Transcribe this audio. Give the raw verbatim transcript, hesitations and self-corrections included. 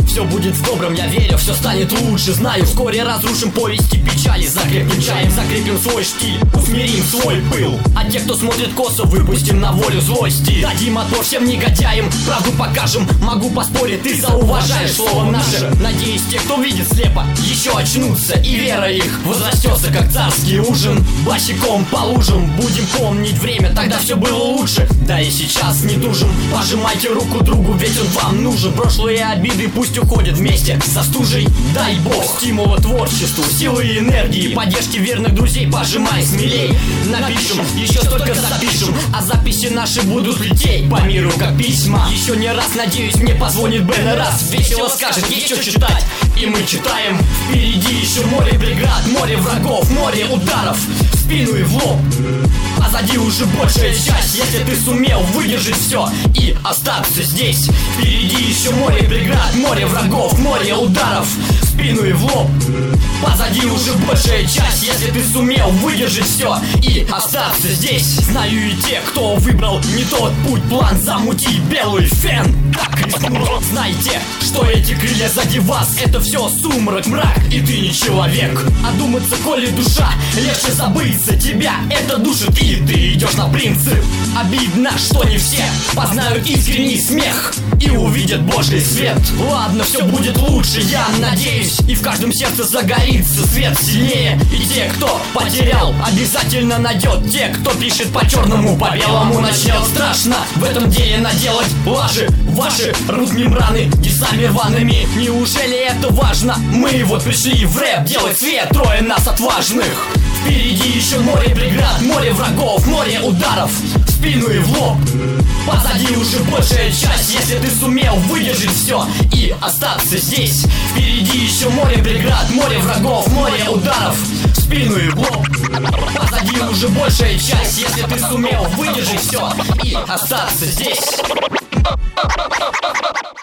Все будет в добром, я верю, все станет лучше. Знаю, вскоре разрушим повести печали. Закрепим чаем, закрепим свой штиль, усмирим свой пыл. А те, кто смотрит косо, выпустим на волю злости. Дадим отпор всем негодяям, правду покажем. Могу поспорить, ты зауважаешь слово наше. Надеюсь, те, кто видит слепо, еще очнутся, и вера их возрастется, как царский ужин. Босиком по лужам будем помнить время, тогда все было лучше. Да и сейчас не тужим, пожимайте руку другу, ведь он вам нужен. Прошлые обиды пусть уходят вместе со стужей. Дай бог стимула творчеству, силы и энергии, поддержки верных друзей, пожимай смелей. Напишем, еще столько запишем, а записи наши будут лететь по миру, как письма. Еще не раз, надеюсь, мне позвонит Бен и раз весело скажет, есть что читать. И мы читаем, впереди еще море преград, море врагов, море ударов в спину и в лоб. Позади уже большая часть, если ты сумел выдержать все и остаться здесь. Впереди еще море преград, море врагов, море ударов в спину и в лоб. Позади уже большая часть, если ты сумел выдержать все и остаться здесь. Знаю и те, кто выбрал не тот путь, план замутить белый фен. Так, знайте, что эти крылья сзади вас, это все сумрак, мрак, и ты не человек. Одуматься, коли душа, легче забыться, тебя это душит, и ты идешь на принцип. Обидно, что не все познают искренний смех и увидят Божий свет. Ладно, все будет лучше, я надеюсь, и в каждом сердце загорится свет сильнее. И те, кто потерял, обязательно найдет. Те, кто пишет по черному, по белому начнет. Страшно в этом деле наделать лажи, ваши рвут мембраны десами рваными. Неужели это важно? Мы вот пришли в рэп делать свет, трое нас отважных. Впереди еще море преград, море врагов, море ударов в спину и в лоб. Позади уже большая часть, если ты сумел выдержать все и остаться здесь. Впереди еще море преград, море врагов, море ударов в спину и в лоб. Позади уже большая часть, если ты сумел выдержать все и остаться здесь.